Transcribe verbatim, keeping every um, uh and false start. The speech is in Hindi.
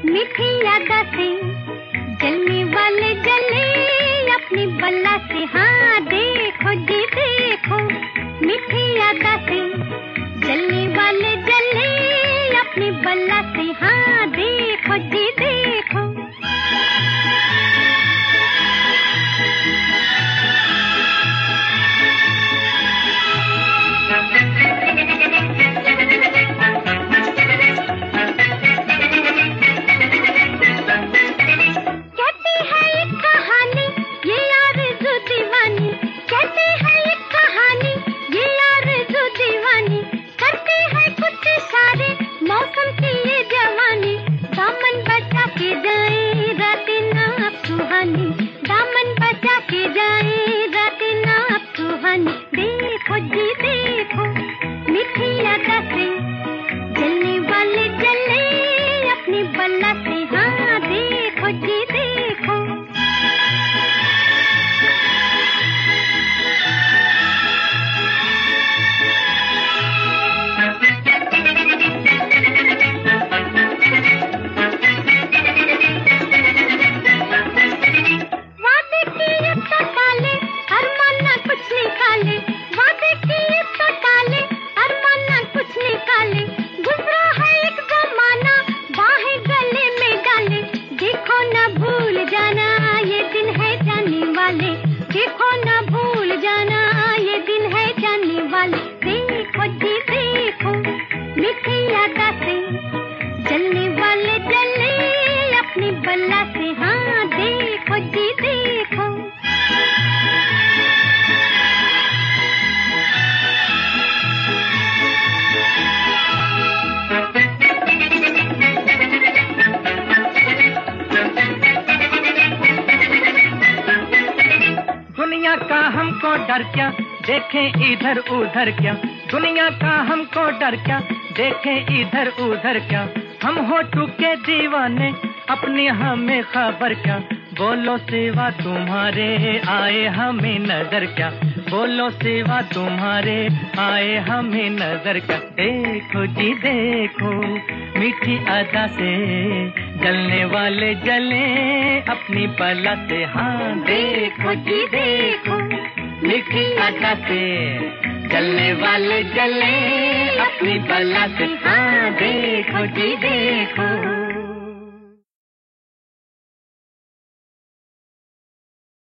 मीठी यादा से जलने वाले जले अपनी बल्ला से। हाँ देखो जी देखो, मीठी यादा से जलने वाले जले अपनी बल्ला से। हाँ देखो जी देखो। दामन बचा के जाए रातें ना सुहानी। देखो जी देखो, मीठी यादा से जलने वाले जले अपनी बल्ला से। हाँ देखो जी देखो। देखो न भूल जाना ये दिन है जाने वाले। देखो जी देखो, मीठी यादा से जलने वाले जले अपनी बल्ला से। हाँ देखो जी देखो। दुनिया का हमको डर क्या, देखें इधर उधर क्या। दुनिया का हमको डर क्या, देखें इधर उधर क्या। हम हो चुके दीवाने, अपनी हमें खबर क्या। बोलो सिवा तुम्हारे आए हमें नजर क्या। बोलो सिवा तुम्हारे आए हमें नजर क्या। देखो जी देखो, मीठी अदा से जलने वाले जले अपनी बला से। हाँ देखो जी देखो, मीठी अदा से जलने वाले जले अपनी बला से। हाँ देखो जी देखो।